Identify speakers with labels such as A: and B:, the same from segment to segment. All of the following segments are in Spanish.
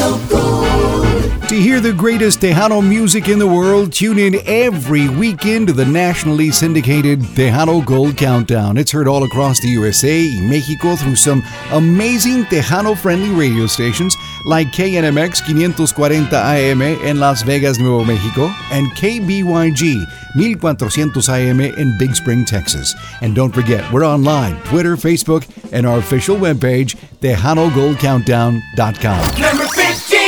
A: Tejano Gold.
B: To hear the greatest Tejano music in the world, tune in every weekend to the nationally syndicated Tejano Gold Countdown. It's heard all across the USA and Mexico through some amazing Tejano-friendly radio stations like KNMX 540 AM in Las Vegas, Nuevo Mexico, and KBYG 1400 AM in Big Spring, Texas. And don't forget, we're online, Twitter, Facebook, and our official webpage, TejanoGoldCountdown.com.
A: Number 15.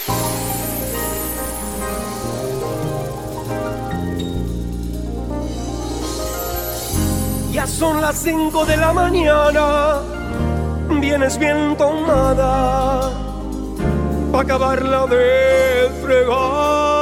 C: Ya son las 5 de la mañana, vienes bien tomada, pa' acabarla de fregar.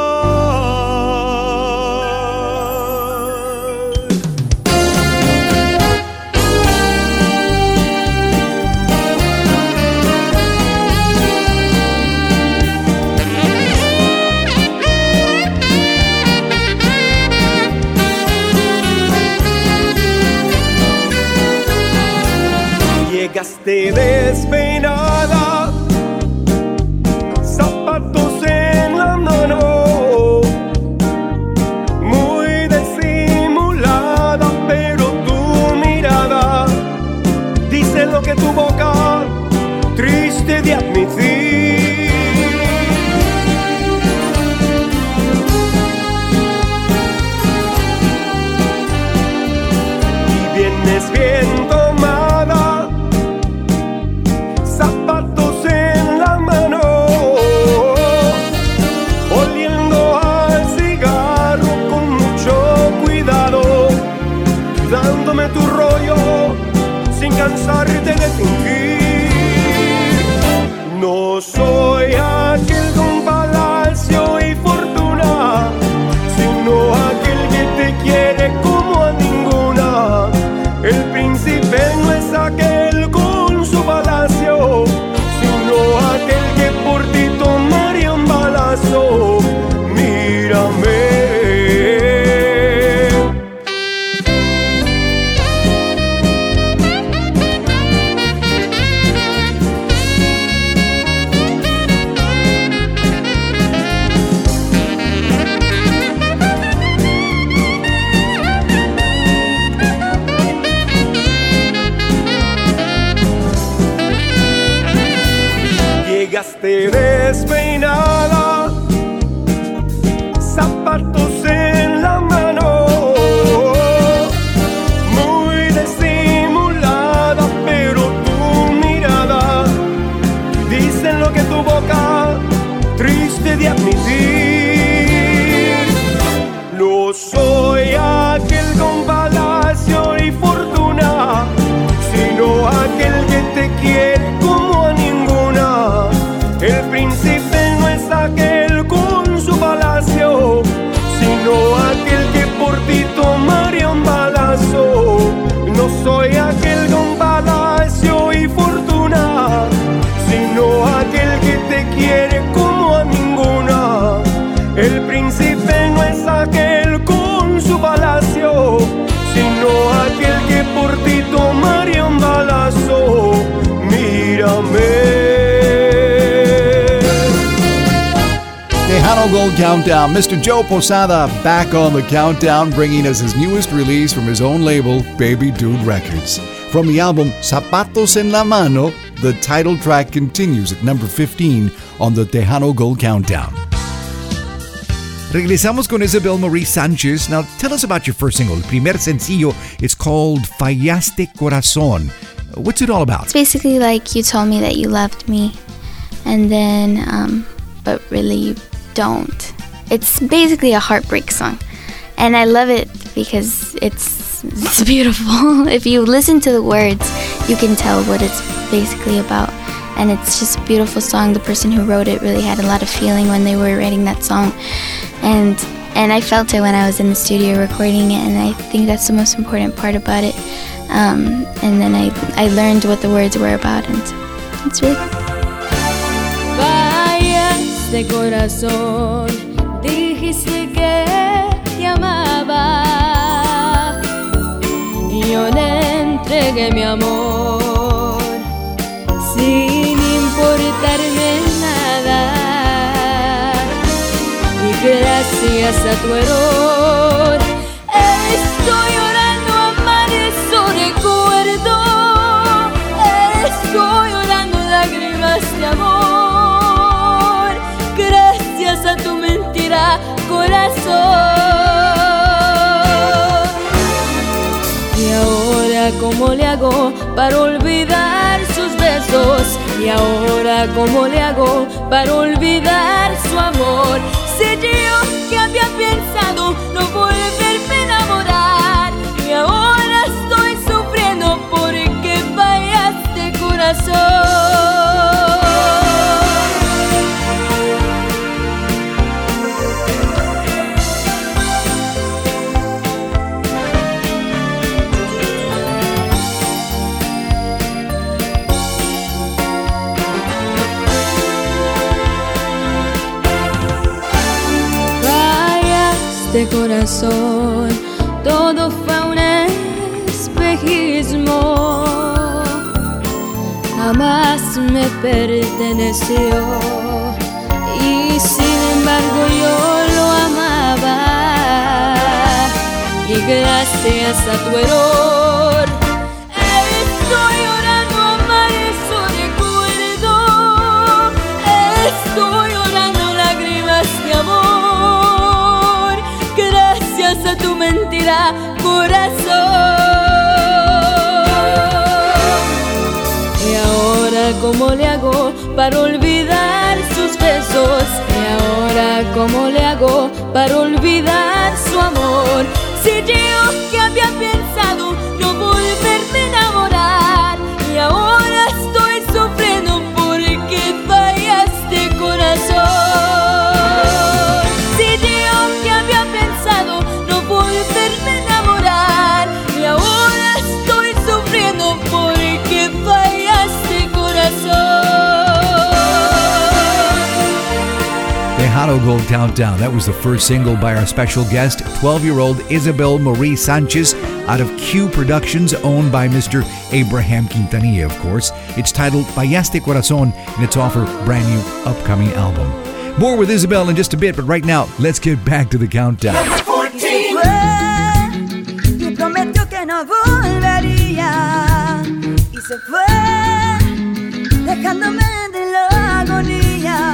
C: Llegaste despeinada, zapatos en la mano, muy disimulada, pero tu mirada dice lo que tu boca triste de admitir. Y vienes bien tomada, zapatos en la mano, oliendo al cigarro con mucho cuidado, dándome tu rollo sin cansarte de fingir. No soy aquel con palacio y fortuna, sino aquel que te quiere como a ninguna. El príncipe no es aquel con su palacio, sino aquel que por ti tomaría un balazo. Mírame. Llegaste despeinada, zapatos en la mano, muy disimulada, pero tu mirada dice lo que tu boca triste de admitir. No soy aquel con palacio y fortuna, sino aquel que te quiere como a ninguna. El príncipe no es aquel con su palacio, sino aquel que por ti tomaría un balazo. No soy aquel con palacio y fortuna, sino aquel que te quiere como a ninguna. El príncipe no es aquel con su palacio, sino aquel que por ti tomaría un balazo. Mírame.
B: Tejano Gold Countdown. Mr. Joe Posada back on the countdown, bringing us his newest release from his own label, Baby Dude Records. From the album Zapatos en la Mano, the title track continues at number 15 on the Tejano Gold Countdown. Regresamos con Isabel Marie Sanchez. Now, tell us about your first single. El primer sencillo is called Fallaste Corazón. What's it all about?
D: It's basically like you told me that you loved me, and then, but really you don't. It's basically a heartbreak song, and I love it because it's beautiful. If you listen to the words, you can tell what it's basically about, and it's just a beautiful song. The person who wrote it really had a lot of feeling when they were writing that song, and I felt it when I was in the studio recording it, and I think that's the most important part about it. And then I learned what the words were about, and it's really cool.
E: De corazón, dijiste que te amaba, y yo le entregué mi amor sin importarme nada. gracias a tu error. Estoy llorando amares su recuerdo, estoy llorando lágrimas de amor, gracias a tu mentira, corazón. Y ahora cómo le hago para olvidar sus besos, y ahora cómo le hago para olvidar su amor. Si yo que había pensado no volverme a enamorar, y ahora estoy sufriendo porque fallaste, corazón. De corazón, todo fue un espejismo, jamás me perteneció, y sin embargo yo lo amaba, y gracias a tu error estoy llorando amares su recuerdo, estoy llorando lágrimas de amor, gracias a tu mentira, corazón. Y ahora cómo le hago para olvidar sus besos, y ahora cómo le hago para olvidar su amor. Si yo que había pensado no volverme a enamorar, y ahora estoy sufriendo porque fallaste, corazón. Si yo que había pensado no volverme a enamorar, y ahora estoy sufriendo porque fallaste, corazón.
B: Tejano Gold Countdown. That was the first single by our special guest, 12-year-old Isabel Marie Sanchez, out of Q Productions, owned by Mr. Abraham Quintanilla, of course. It's titled Fallaste Corazón, and it's off her brand new upcoming album. More with Isabel in just a bit, but right now, let's get back to the countdown.
F: Y prometió que no volvería, y se fue, dejándome de la agonía.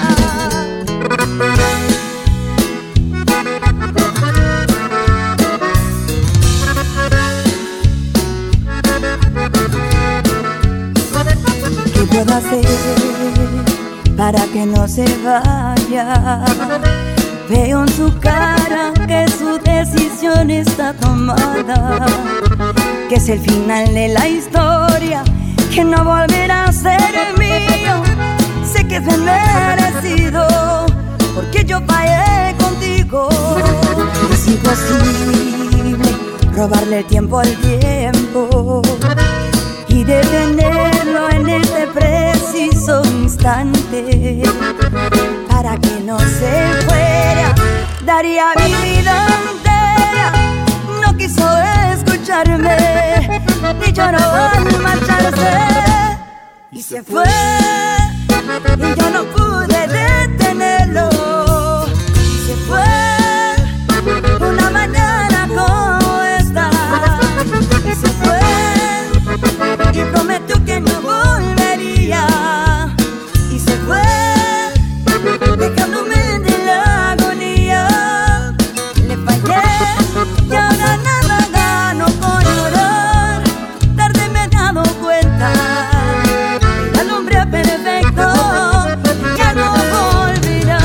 F: ¿Qué puedo hacer para que no se vaya? Veo en su cara que su decisión está tomada, que es el final de la historia, que no volverá a ser mío. Sé que es bien merecido, porque yo fallé contigo. Es imposible robarle el tiempo al tiempo y detenerlo en este preciso instante. Para que no se fuera, daría mi vida entera. No quiso escucharme, ni lloró al marcharse, y se fue, y yo no pude detenerlo. Y se fue una mañana como esta, y se fue, y prometió que no volvería, y se fue, dejándome de la agonía. Le fallé y ahora nada gano con llorar. Tarde me he dado cuenta, el hombre perfecto ya no volverá.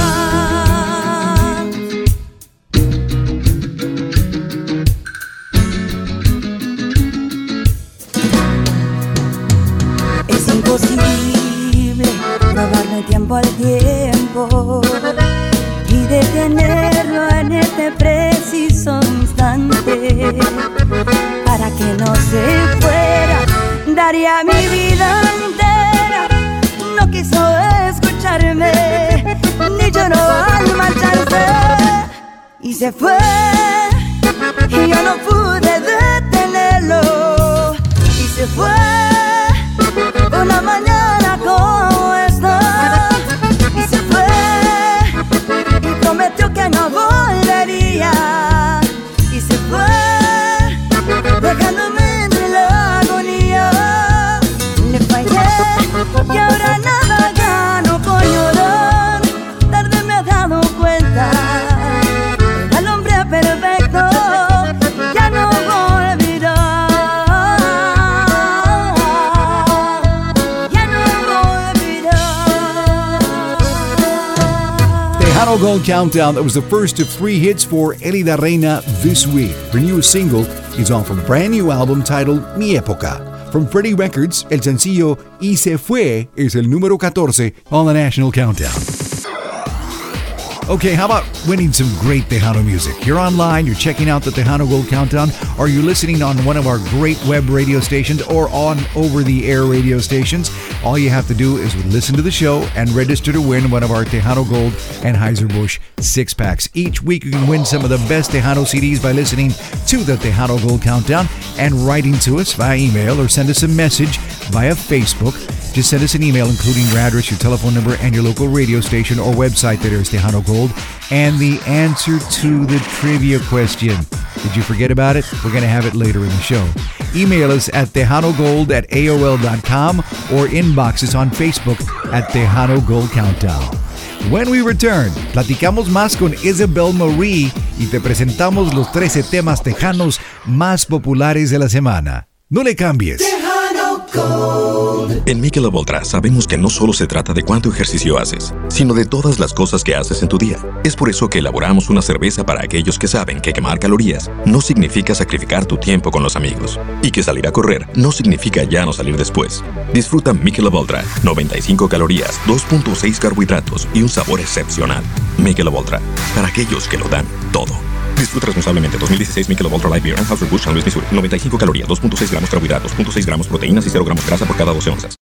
F: Es imposible robarle tiempo al tiempo y detenerlo en este preciso instante. Para que no se fuera, daría mi vida entera. No quiso escucharme, ni lloró al marcharse, y se fue, y yo no pude detenerlo. Y se fue una mañana como esta, y se fue, y prometió que no volvería.
B: Tejano Gold Countdown. That was the first of 3 hits for Elida Reina this week. Her newest single is off a brand new album titled Mi Época. From Freddie Records, el sencillo Y Se Fue es el número 14 on the National Countdown. Okay, how about winning some great Tejano music? You're online, you're checking out the Tejano Gold Countdown, or you're listening on one of our great web radio stations or on over-the-air radio stations. All you have to do is listen to the show and register to win one of our Tejano Gold Anheuser-Busch 6-packs. Each week you can win some of the best Tejano CDs by listening to the Tejano Gold Countdown and writing to us via email or send us a message via Facebook. Just send us an email including your address, your telephone number, and your local radio station or website that is Tejano Gold, and the answer to the trivia question. Did you forget about it? We're going to have it later in the show. Email us at tejanogold@aol.com or inbox us on Facebook at Tejano Gold Countdown. When we return, platicamos más con Isabel Marie y te presentamos los 13 temas tejanos más populares de la semana. No le cambies.
G: En Michelob Ultra sabemos que no solo se trata de cuánto ejercicio haces, sino de todas las cosas que haces en tu día. Es por eso que elaboramos una cerveza para aquellos que saben que quemar calorías no significa sacrificar tu tiempo con los amigos, y que salir a correr no significa ya no salir después. Disfruta Michelob Ultra, 95 calorías, 2.6 carbohidratos y un sabor excepcional. Michelob Ultra, para aquellos que lo dan todo. Disfruta responsablemente. 2016 Michelob Ultra Light Beer, Anheuser-Busch, San Luis, Missouri. 95 calorías, 2.6 gramos carbohidratos, 0.6 gramos proteínas y 0 gramos grasa por cada 12 onzas.